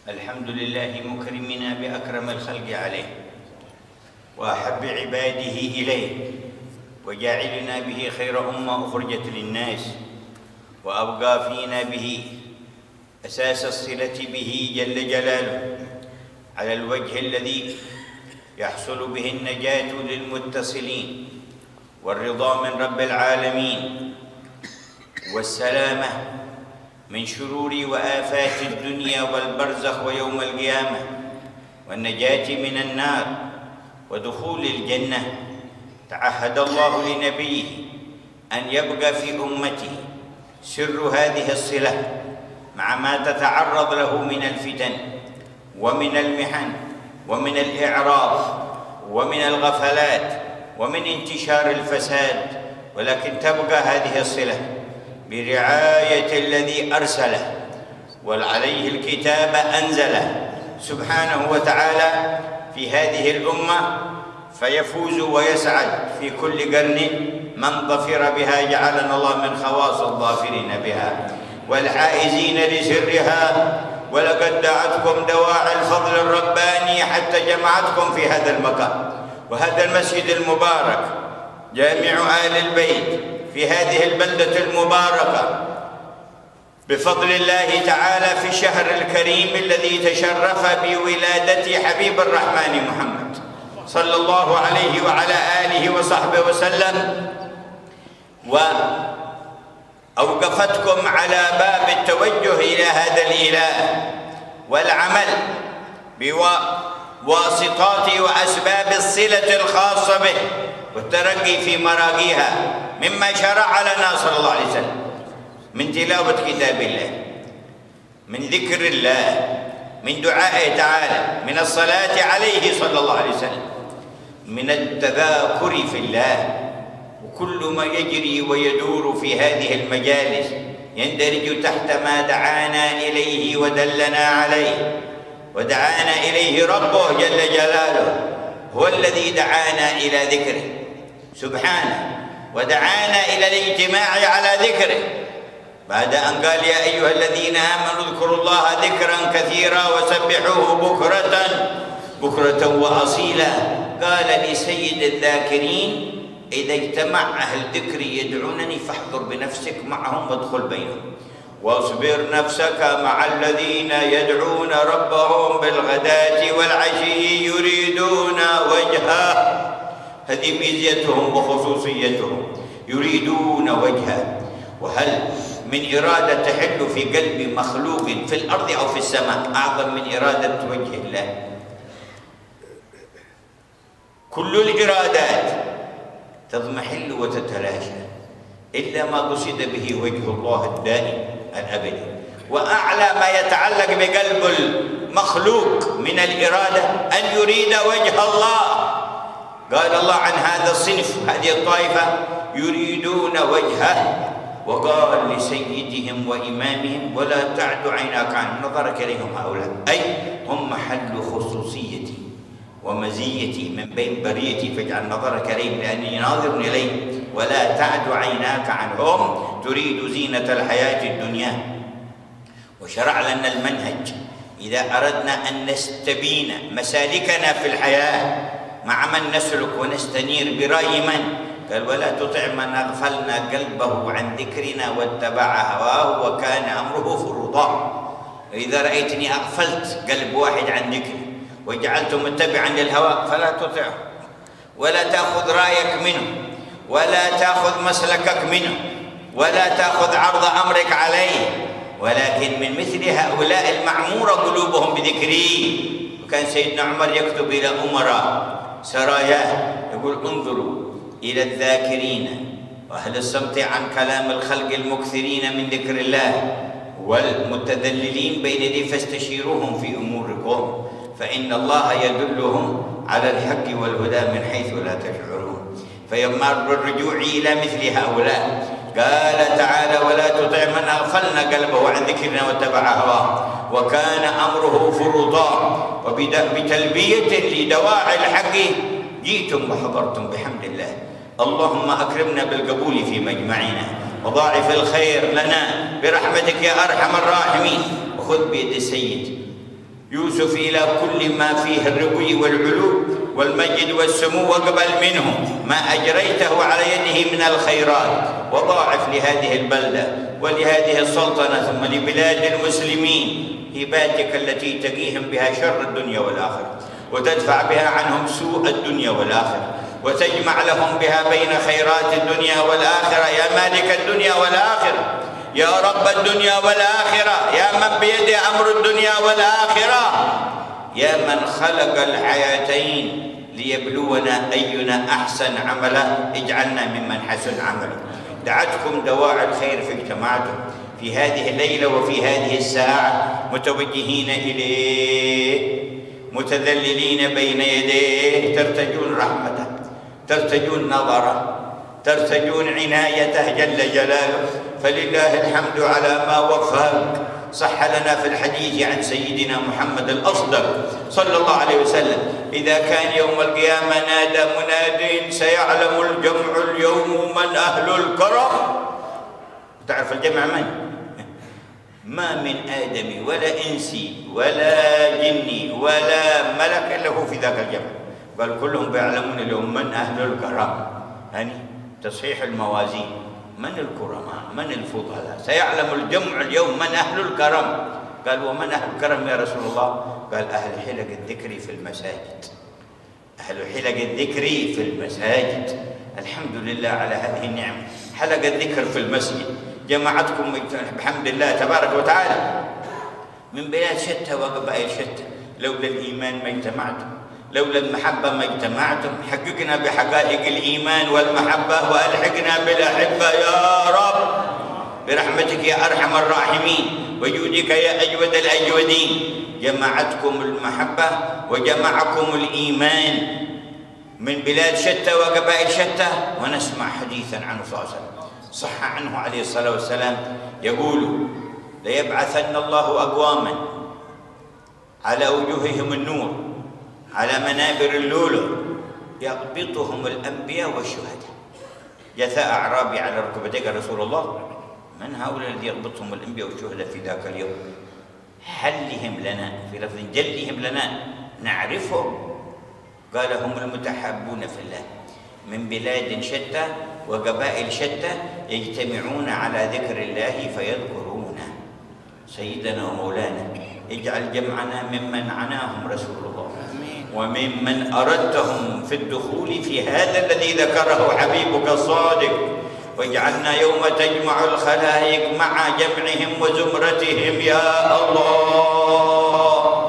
الحمد لله مكرمنا بأكرم الخلق عليه وأحب عباده إليه وجاعلنا به خير أمة أخرجت للناس وأبقى فينا به أساس الصلة به جل جلاله على الوجه الذي يحصل به النجاة للمتصلين والرضا من رب العالمين والسلامة من شرور وآفات الدنيا والبرزخ ويوم القيامة والنجاة من النار ودخول الجنة. تعهد الله لنبيه أن يبقى في أمته سر هذه الصلة مع ما تتعرض له من الفتن ومن المحن ومن الإعراض ومن الغفلات ومن انتشار الفساد، ولكن تبقى هذه الصلة برعاية الذي أرسله وعليه الكتاب أنزله سبحانه وتعالى في هذه الأمة، فيفوز ويسعد في كل قرن من ظفر بها. جعلنا الله من خواص الظافرين بها والحائزين لسرها. ولقد دعتكم دواعي الفضل الرباني حتى جمعتكم في هذا المكان وهذا المسجد المبارك جامع آل البيت في هذه البلدة المباركة بفضل الله تعالى في الشهر الكريم الذي تشرف بولادة حبيب الرحمن محمد صلى الله عليه وعلى آله وصحبه وسلم، وأوقفتكم على باب التوجه إلى هذا الإله والعمل بواسطات وأسباب الصلة الخاصة به والترقي في مراقيها مما شرع لنا صلى الله عليه وسلم من تلاوة كتاب الله، من ذكر الله، من دعائه تعالى، من الصلاة عليه صلى الله عليه وسلم، من التذاكر في الله. وكل ما يجري ويدور في هذه المجالس يندرج تحت ما دعانا إليه ودلنا عليه ودعانا إليه ربه جل جلاله. هو الذي دعانا إلى ذكره سبحانه ودعانا إلى الاجتماع على ذكره بعد أن قال يا أيها الذين آمنوا اذكروا الله ذكرا كثيرا وسبحوه بكرة وأصيلا. قال لسيد الذاكرين إذا اجتمع أهل ذكري يدعونني فاحضر بنفسك معهم وادخل بينهم واصبر نفسك مع الذين يدعون ربهم بالغداة والعشي يريدون وجهه. هذه ميزتهم وخصوصيتهم، يريدون وجهه. وهل من إرادة تحل في قلب مخلوق في الأرض أو في السماء أعظم من إرادة وجه الله؟ كل الإرادات تضمحل وتتلاشى إلا ما قصد به وجه الله الدائم الأبدي. وأعلى ما يتعلق بقلب المخلوق من الإرادة أن يريد وجه الله. قال الله عن هذا الصنف هذه الطائفة يريدون وجهه، وقال لسيدهم وإمامهم ولا تعد عيناك عن نظرك إليهم هؤلاء، أي هم محل خصوصيتي ومزيتي من بين بريتي فاجعل نظرك إليهم لأني ناظر إليه ولا تعد عيناك عنهم تريد زينة الحياة الدنيا. وشرع لنا المنهج إذا أردنا أن نستبين مسالكنا في الحياة مع من نسلك ونستنير برأي من قال ولا تطع من أغفلنا قلبه عن ذكرنا واتبع هواه وكان أمره فرطا. إذا رأيتني أغفلت قلب واحد عن ذكري وجعلته متبعا للهوى فلا تطعه ولا تأخذ رأيك منه ولا تأخذ مسلكك منه ولا تأخذ عرض أمرك عليه، ولكن من مثل هؤلاء المعمورة قلوبهم بذكري. وكان سيدنا عمر يكتب إلى أمراء سراياه يقول انظروا إلى الذاكرين وأهل الصمت عن كلام الخلق المكثرين من ذكر الله والمتذللين بين يدي فاستشيروهم في أموركم فإن الله يدلهم على الحق والهدى من حيث لا تشعرون. فيمر بالرجوع إلى مثل هؤلاء قال تعالى ولا تطع من أغفلنا قلبه عن ذكرنا واتبع هواه وكان أمره فرطا. وبتلبية لدواعي الحق جئتم وحضرتم بحمد الله. اللهم أكرمنا بالقبول في مجمعنا وضاعف الخير لنا برحمتك يا أرحم الراحمين. وخذ بيد السيد يوسف إلى كل ما فيه الرقي والعلو والمجد والسمو واقبل منه ما أجريته على يده من الخيرات، وضاعف لهذه البلدة ولهذه السلطنة ثم لبلاد المسلمين هباتك التي تقيهم بها شر الدنيا والآخرة، وتدفع بها عنهم سوء الدنيا والآخرة، وتجمع لهم بها بين خيرات الدنيا والآخرة. يا مالك الدنيا والآخرة، يا رب الدنيا والآخرة، يا من بيده أمر الدنيا والآخرة، يا من خلق الحياتين ليبلونا أينا أحسن عملا، اجعلنا ممن حسن عملا. دعتكم دواعي الخير في اجتماعكم في هذه الليلة وفي هذه الساعة، متوجهين إليه متذللين بين يديه، ترتجون رحمته، ترتجون نظره، ترتجون عنايته جل جلاله. فلله الحمد على ما وفقك. صح لنا في الحديث عن سيدنا محمد الأصدق صلى الله عليه وسلم: إذا كان يوم القيامة نادى مناد: سيعلم الجمع اليوم من أهل الكرم. تعرف الجمع من؟ ما من آدمي ولا إنسي ولا جني ولا ملك إلا هو في ذاك الجمع. قال كلهم بيعلمون اليوم من أهل الكرم، يعني تصحيح الموازين، من الكرماء، من الفضلاء. سيعلم الجمع اليوم من أهل الكرم. قال ومن أهل الكرم يا رسول الله؟ قال أهل حلق الذكر في المساجد، أهل حلق الذكر في المساجد. الحمد لله على هذه النعمة، حلق الذكر في المسجد جماعتكم بحمد الله تبارك وتعالى من بلاد شتى وقبائل شتى. لولا الإيمان ما اجتمعتم، لولا المحبة ما اجتمعتم. حققنا بحقائق الإيمان والمحبة وألحقنا بالأحبة يا رب برحمتك يا أرحم الراحمين وجودك يا أجود الأجودين. جمعتكم المحبة وجمعكم الإيمان من بلاد شتى وقبائل شتى، ونسمع حديثا عنه صلى الله عليه وسلم. صح عنه عليه الصلاة والسلام يقول: ليبعثن الله أقواما على وجوههم النور على منابر اللؤلؤ يقبضهم الأنبياء والشهداء. جثاء أعرابي على ركبتيك رسول الله: من هؤلاء الذين يقبضهم الأنبياء والشهداء في ذاك اليوم؟ حلهم لنا، في لفظ جلهم لنا، نعرفهم. قال: هم المتحابون في الله من بلاد شتى وقبائل شتى يجتمعون على ذكر الله فيذكرونه. سيدنا ومولانا اجعل جمعنا ممن عناهم رسول الله وممن أردتهم في الدخول في هذا الذي ذكره حبيبك الصادق، واجعلنا يوم تجمع الخلائق مع جمعهم وزمرتهم يا الله.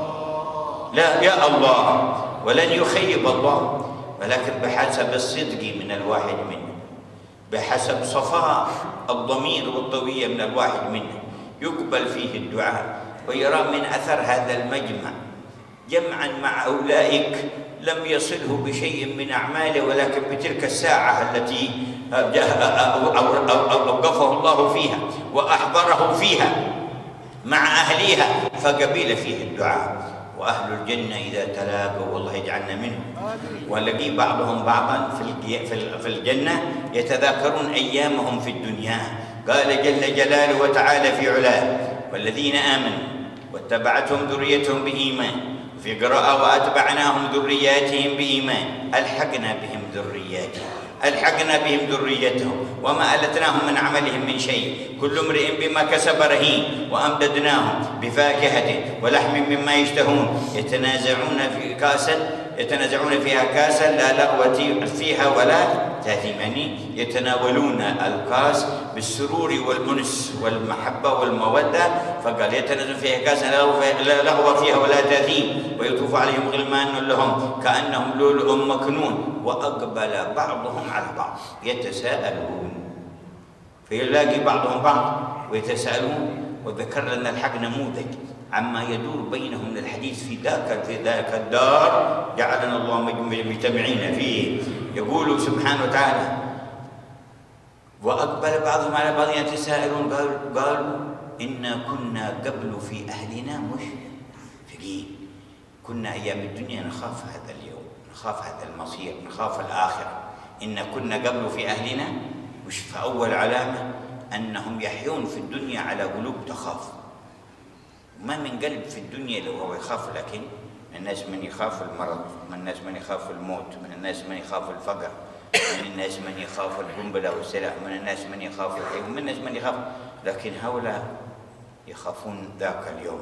لا يا الله، ولن يخيب الله، ولكن بحسب الصدق من الواحد منا، بحسب صفاء الضمير والطوية من الواحد منا يقبل فيه الدعاء ويرى من أثر هذا المجمع جمعا مع أولئك لم يصله بشيء من أعماله، ولكن بتلك الساعة التي أوقفه الله فيها وأحضره فيها مع أهليها فقبل فيه الدعاء. وأهل الجنة إذا تلاقوا والله يجعلنا منهم، ولقي بعضهم بعضا في الجنة يتذاكرون أيامهم في الدنيا. قال جل جلاله وتعالى في علاه: والذين آمنوا واتبعتهم ذريتهم بإيمان، في قراءة وأتبعناهم ذرياتهم بإيمان ألحقنا بهم ذرياتهم، ألحقنا بهم ذريتهم وما ألتناهم من عملهم من شيء، كل امرئ بما كسب رهين، وأمددناهم بفاكهة ولحم مما يشتهون، يتنازعون فيها كاسا لا لغو فيها ولا تأثيم، يعني يتناولون الكاس بالسرور والأنس والمحبة والمودة. فقال: يتنازعون فيها كاسا لا لغو فيها ولا تأثيم، ويطوف عليهم غلمان لهم كأنهم لؤلؤ مكنون، وأقبل بعضهم على بعض يتساءلون. فيلاقي بعضهم بعض ويتساءلون. وذكر لنا الحق نموذج عما يدور بينهم من الحديث في ذاك الدار جعلنا الله مجتمعين فيه. يقول سبحانه وتعالى: وأقبل بعضهم على بعض يتساءلون قالوا إنا كنا قبل في أهلنا مشفقين. كنا أيام الدنيا نخاف هذا اليوم، نخاف هذا المصير، نخاف الآخرة. إن كنا قبل في أهلنا مش. فأول علامة أنهم يحيون في الدنيا على قلوب تخاف، ما من قلب في الدنيا لو هو يخاف، لكن من الناس من يخاف المرض، من الناس من يخاف الموت، من الناس من يخاف الفقر، من الناس من يخاف القنبلة والسلاح، من الناس من يخاف الحيوان، من الناس من يخاف، لكن هؤلاء يخافون ذاك اليوم.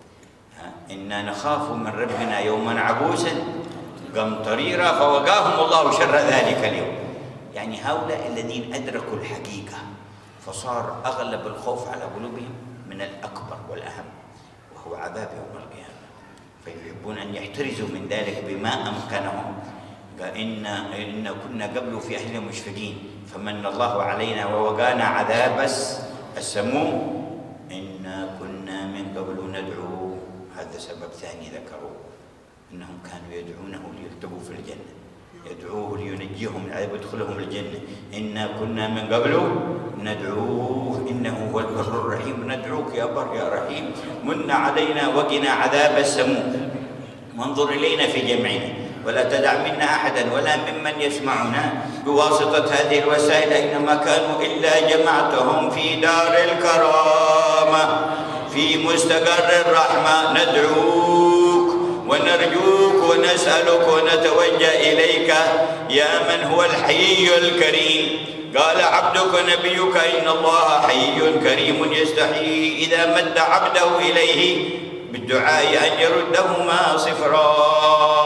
إنا نخاف من ربنا يوما عبوسا قمطريرا فوقاهم الله شر ذلك اليوم. يعني هؤلاء الذين أدركوا الحقيقة فصار أغلب الخوف على قلوبهم من الأكبر والأهم وهو عذاب يوم القيامة، فيحبون أن يحترزوا من ذلك بما أمكنهم. قال إن كنا قبل في أهلنا مشفقين فمن الله علينا ووقانا عذاب السموم إنا كنا من قبل ندعوه. هذا سبب ثاني ذكروه، إنهم كانوا يدعونه ليكتبوا في الجنة، يدعوه لينجيهم من العذاب ويدخلهم الجنة. إنا كنا من قبل ندعوه إنه هو البر الرحيم. ندعوك يا بر يا رحيم، من علينا وقنا عذاب السموم، وانظر إلينا في جمعنا ولا تدع منا أحدا ولا ممن يسمعنا بواسطة هذه الوسائل أينما كانوا إلا جمعتهم في دار الكرامة في مستقر الرحمة. ندعوك ونرجوك ونسألك ونتوجه إليك يا من هو الحي الكريم. قال عبدك نبيك إن الله حي كريم يستحيي إذا مد عبده إليه بالدعاء أن يردهما صفرا.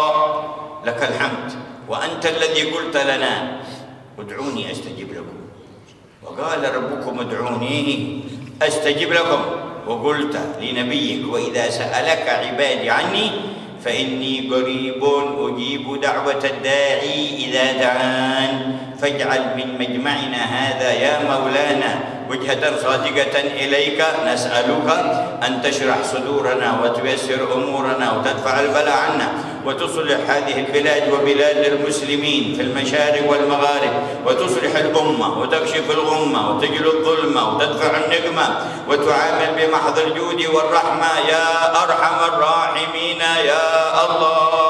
لك الحمد وأنت الذي قلت لنا ادعوني أستجب لكم، وقال ربكم ادعوني أستجب لكم، وقلت لنبيك وإذا سألك عبادي عني فإني قريب أجيب دعوة الداعي إذا دعان. فاجعل من مجمعنا هذا يا مولانا وجهة صادقة إليك، نسألك أن تشرح صدورنا وتيسر أمورنا وتدفع البلاء عنا وتصلح هذه البلاد وبلاد المسلمين في المشارق والمغارب، وتصلح الأمة وتكشف الغمة وتجل الظلمة وتدفع النقمة وتعامل بمحض الجود والرحمة يا أرحم الراحمين يا الله.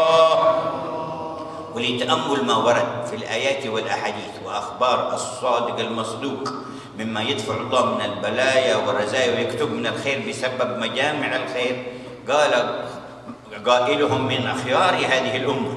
ولتأمل ما ورد في الآيات والأحاديث وأخبار الصادق المصدوق مما يدفع الله من البلايا والرزايا ويكتب من الخير بسبب مجامع الخير. قال قائلهم من أخيار هذه الأمة: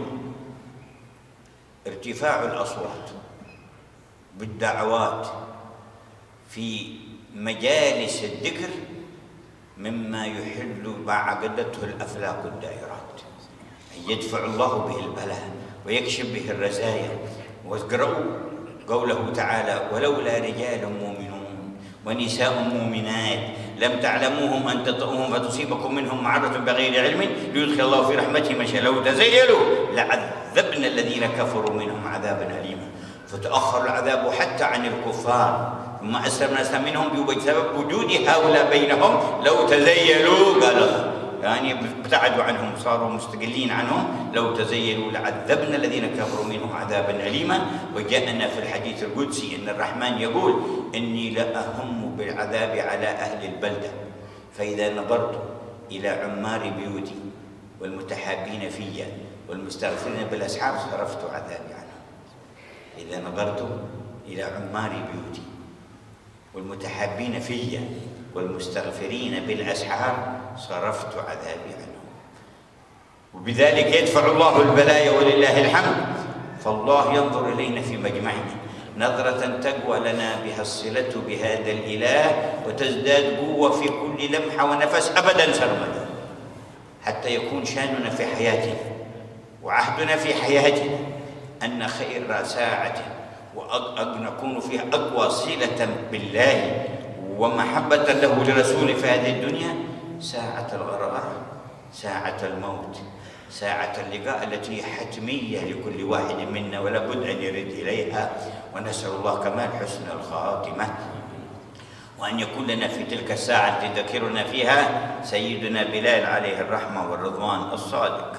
ارتفاع الأصوات بالدعوات في مجالس الذكر مما يحل ما عقدته الأفلاك الدائرات، أن يدفع الله به البلاء ويكشف به الرزايا. واقرأوا قوله تعالى: ولولا رجال مؤمنون ونساء مؤمنات لم تعلموهم أن تطؤوهم فتصيبكم منهم معرة بغير علم ليدخل الله في رحمته من شاء لو تزيلوا لعذبنا الذين كفروا منهم عذابا أليما. فتأخر العذاب حتى عن الكفار ثم أسلمنا منهم بسبب وجود هؤلاء بينهم. لو تزيلوا قال يعني ابتعدوا عنهم صاروا مستقلين عنهم، لو تزيلوا لعذبنا الذين كفروا منهم عذابا أليما. وجاءنا في الحديث القدسي أن الرحمن يقول: إني لأهم بالعذاب على أهل البلدة، فإذا نظرت إلى عمار بيوتي والمتحابين في والمستغفرين بالأسحار صرفت عذابي عنهم. إذا نظرت إلى عمار بيوتي والمتحابين في والمستغفرين بالأسحار صرفت عذابي عنهم. وبذلك يدفع الله البلايا ولله الحمد. فالله ينظر إلينا في مجمعنا نظرة تقوى لنا بها الصلة بهذا الإله وتزداد قوة في كل لمحة ونفس أبدا سرمدا، حتى يكون شاننا في حياتنا وعهدنا في حياتنا أن خير ساعة ونكون فيها أقوى صلة بالله ومحبة له لرسوله في هذه الدنيا ساعة الغرغرة، ساعة الموت، ساعة اللقاء التي حتمية لكل واحد منا ولا بد أن يرد إليها. ونسأل الله كمال حسن الخاتمة، وأن يكون لنا في تلك الساعة تذكرنا فيها سيدنا بلال عليه الرحمة والرضوان الصادق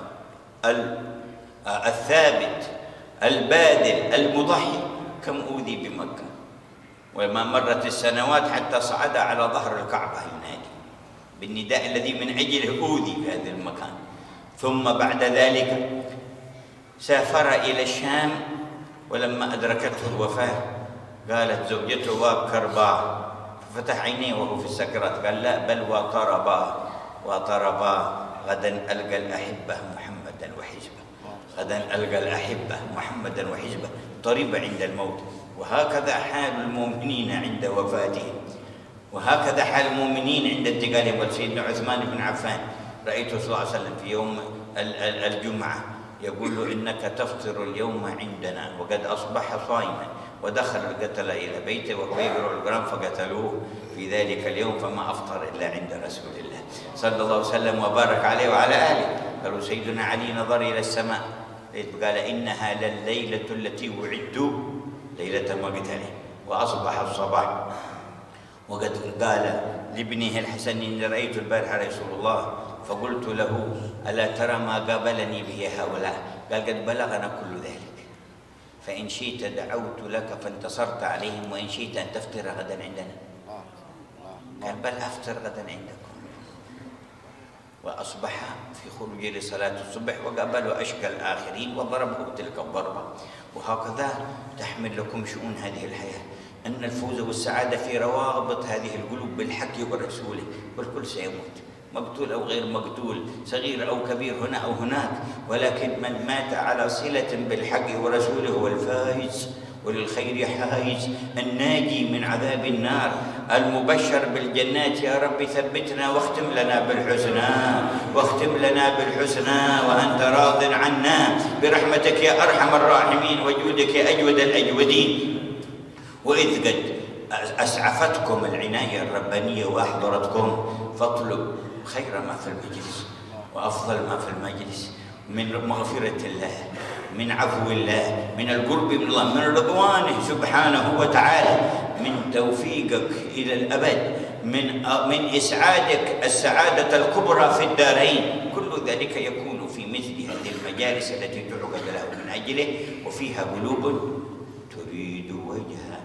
الثابت الباذل المضحي. كم أوذي بمكة وما مرت السنوات حتى صعد على ظهر الكعبة ينادي بالنداء الذي من أجله أوذي في هذا المكان. ثم بعد ذلك سافر إلى الشام، ولما أدركته الوفاة قالت زوجته: وكرباه، ففتح عينيه وهو في السكرات قال: لا بل وقرباه، وطربا. غدا ألقى الأحبة محمدا وحزبه، غدا ألقى الأحبة محمدا وحزبه، طرب عند الموت. وهكذا حال المؤمنين عند وفاتهم، وهكذا حال المؤمنين عند انتقالهم. سيدنا عثمان بن عفان رأيته صلى الله عليه وسلم في يوم الجمعة يقول له: إنك تفطر اليوم عندنا، وقد أصبح صائما. ودخل القتلة إلى بيته وهو يقرأ القرآن فقتلوه في ذلك اليوم، فما أفطر إلا عند رسول الله صلى الله عليه وسلم وبارك عليه وعلى آله. قالوا سيدنا علي نظر إلى السماء قال: إنها لليلة التي وعدت ليلة مقتله، وأصبح الصباح. وقد قال لابنه الحسن: إني رأيت البارحة رسول الله فقلت له: ألا ترى ما قابلني به هؤلاء؟ قال: قد بلغنا كل ذلك، فإن شئت دعوت لك فانتصرت عليهم، وإن شئت أن تفطر غدا عندنا. قال: بل أفطر غدا عندكم. وأصبح في خروجه لصلاة الصبح وقابله أشقى الآخرين وضربه تلك الضربة. وهكذا تحمل لكم شؤون هذه الحياة، أن الفوز والسعادة في روابط هذه القلوب بالحق ورسوله، والكل سيموت، مقتول أو غير مقتول، صغير أو كبير، هنا أو هناك، ولكن من مات على صلة بالحق ورسوله هو الفائز وللخير حائز، الناجي من عذاب النار، المبشر بالجنات. يا رب ثبتنا واختم لنا بالحسنى، واختم لنا بالحسنى وأنت راض عنا برحمتك يا أرحم الراحمين وجودك يا أجود الأجودين. وإذ قد أسعفتكم العناية الربانية وأحضرتكم، فاطلب خير ما في المجلس وأفضل ما في المجلس من مغفرة الله، من عفو الله، من القرب من الله، من رضوانه سبحانه وتعالى، من توفيقك إلى الأبد، من إسعادك السعادة الكبرى في الدارين. كل ذلك يكون في مثل هذه المجالس التي تعقد له من أجله، وفيها قلوب تريد وجهه،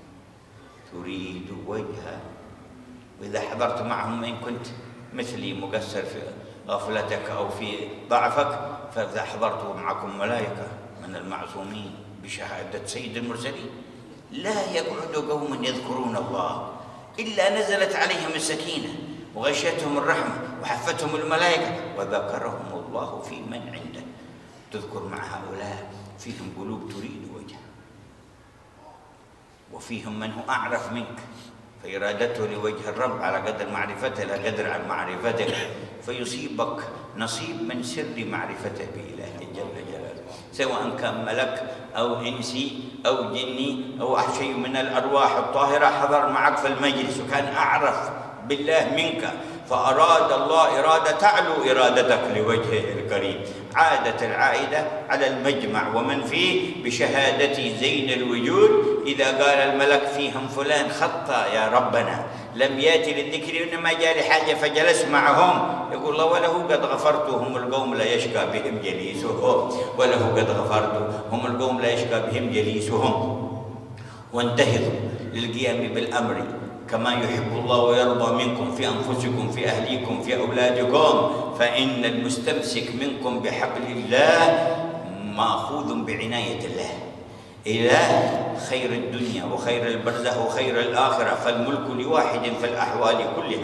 تريد وجهه. وإذا حضرت معهم إن كنت مثلي مقصر في غفلتك أو في ضعفك، فإذا حضرت معكم ملائكة من المعصومين بشهادة سيد المرسلين، لا يقعد قوم يذكرون الله إلا نزلت عليهم السكينة وغشيتهم الرحمة وحفتهم الملائكة وذكرهم الله في من عنده. تذكر مع هؤلاء فيهم قلوب تريد وجهه، وفيهم من هو أعرف منك، فإرادته لوجه الرب على قدر معرفته لا قدر عن معرفتك، فيصيبك نصيب من سر معرفته بإله جل جلاله، سواء كان ملك أو إنسي أو جني أو شيء من الأرواح الطاهرة حضر معك في المجلس وكان أعرف بالله منك، فأراد الله إرادة تعلو إرادتك لوجهه الكريم. عادت العائدة على المجمع ومن فيه بشهادة زين الوجود. إذا قال الملك فيهم فلان خطأ يا ربنا لم يأتي للذكر إنما جاء لحاجة فجلس معهم، يقول الله: وله قد غفرت هم القوم لا يشقى بهم جليسهم، وله قد غفرت هم القوم لا يشقى بهم جليسهم. وانتهضوا للقيام بالأمر كما يحب الله ويرضى منكم في أنفسكم، في أهليكم، في أولادكم، فإن المستمسك منكم بحبل الله مأخوذ بعناية الله إلى خير الدنيا وخير البرزخ وخير الآخرة، فالملك لواحد في الأحوال كلها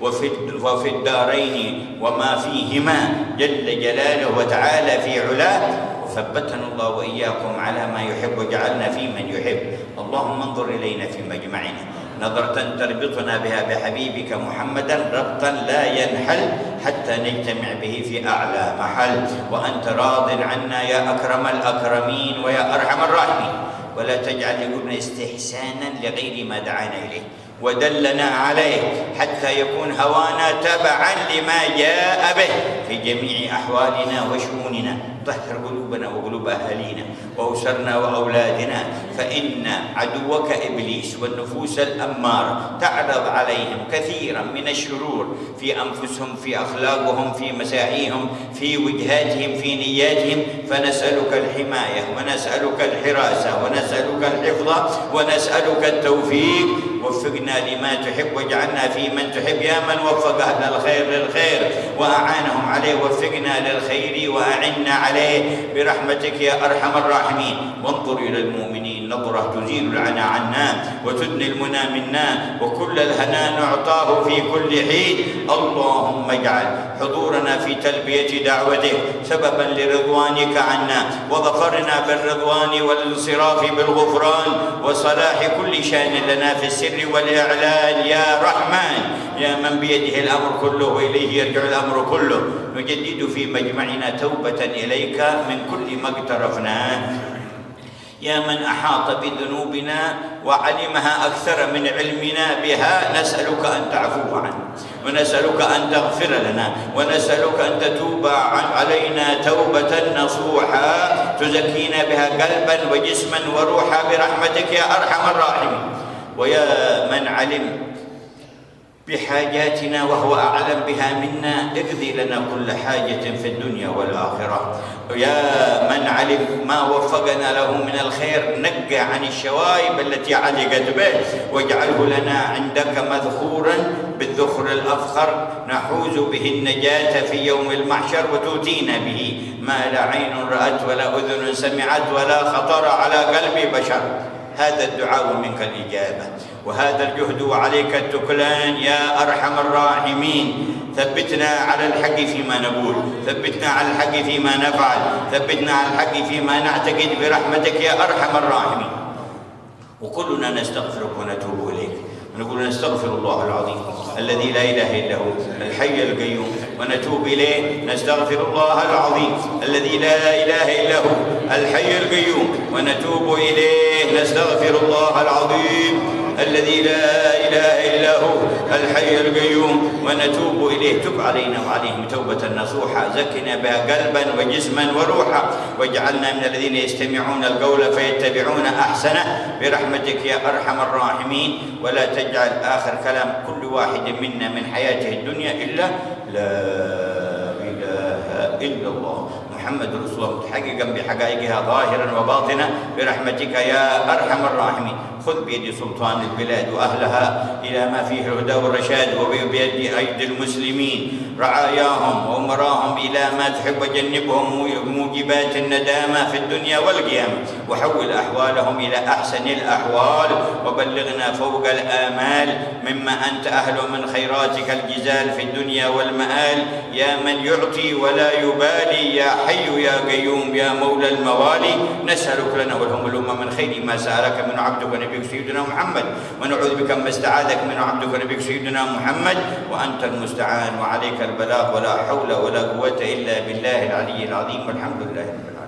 وفي الدارين وما فيهما جل جلاله وتعالى في علاه. وثبتنا الله وإياكم على ما يحب وجعلنا في من يحب. اللهم انظر إلينا في مجمعنا نظرة تربطنا بها بحبيبك محمدا ربطا لا ينحل حتى نجتمع به في أعلى محل، وأنت راض عنا يا أكرم الأكرمين ويا أرحم الراحمين. ولا تجعل لقلوبنا استحسانا لغير ما دعانا إليه ودلنا عليه حتى يكون هوانا تبعا لما جاء به في جميع أحوالنا وشؤوننا. طهر قلوبنا وقلوب أهالينا وأسرنا وأولادنا، فإن عدوك إبليس والنفوس الأمارة تعرض عليهم كثيرا من الشرور في أنفسهم، في أخلاقهم، في مساعيهم، في وجهاتهم، في نياتهم، فنسألك الحماية ونسألك الحراسة ونسألك الحفظ ونسألك التوفيق. وفقنا لما تحب واجعلنا في من تحب يا من وفق أهل الخير للخير وأعانهم عليه. وفقنا للخير وأعنا عليه برحمتك يا أرحم الراحمين. وانظر إلى المؤمنين النظرة تزيل العنا عنا وتدني المنى منا وكل الهنا نعطاه في كل حين. اللهم اجعل حضورنا في تلبية دعوتك سببا لرضوانك عنا وظفرنا بالرضوان والانصراف بالغفران وصلاح كل شأن لنا في السر والإعلان يا رحمن يا من بيده الأمر كله وإليه يرجع الأمر كله. نجدد في مجمعنا توبة إليك من كل ما اقترفناه يا من أحاط بذنوبنا وعلمها أكثر من علمنا بها. نسألك أن تعفو عنا ونسألك أن تغفر لنا ونسألك أن تتوب علينا توبة نصوحا تزكينا بها قلبا وجسما وروحا برحمتك يا أرحم الراحمين. ويا من علم بحاجاتنا وهو أعلم بها منا اقضي لنا كل حاجة في الدنيا والآخرة. يا من علم ما وفقنا له من الخير نقى عن الشوائب التي علقت به واجعله لنا عندك مذخورا بالذخر الأفخر نحوز به النجاة في يوم المحشر وتؤتينا به ما لا عين رأت ولا أذن سمعت ولا خطر على قلب بشر. هذا الدعاء منك الإجابة وهذا الجهد وعليك التكلان يا أرحم الراحمين. ثبتنا على الحق فيما نقول ثبتنا على الحق فيما نفعل ثبتنا على الحق فيما نعتقد برحمتك يا أرحم الراحمين. وكلنا نستغفرك ونتوب إليك ونقول نستغفر الله العظيم الذي لا إله إلا هو الحي القيوم ونتوب إليه. نستغفر الله العظيم الذي لا إله إلا هو الحي القيوم ونتوب إليه. نستغفر الله العظيم الذي لا إله إلا هو الحي القيوم ونتوب إليه. تب علينا وعليهم توبة نصوحا زكنا بها قلبا وجسما وروحا واجعلنا من الذين يستمعون القول فيتبعون أحسنه برحمتك يا أرحم الراحمين. ولا تجعل آخر كلام كل واحد منا من حياته الدنيا إلا لا إله إلا الله محمد رسول الله متحققا بحقائقها ظاهرا وباطنا برحمتك يا أرحم الراحمين. خذ بيد سلطان البلاد وأهلها إلى ما فيه الهدى والرشاد وبيد أيدي المسلمين رعاياهم وأمراهم إلى ما تحب وجنبهم موجبات الندامة في الدنيا والقيامة وحول أحوالهم إلى أحسن الأحوال وبلغنا فوق الآمال مما أنت أهل من خيراتك الجزال في الدنيا والمآل يا من يعطي ولا يبالي يا حي يا قيوم يا مولى الموالي. نسألك لنا ولهم الأمة من خير ما سألك من عبدك ونبيك سيدنا محمد ونعوذ بك ما استعاذك من عبدك ونبيك سيدنا محمد وأنت المستعان وعليك البلاغ ولا حول ولا قوة إلا بالله العلي العظيم والحمد لله رب العالمين.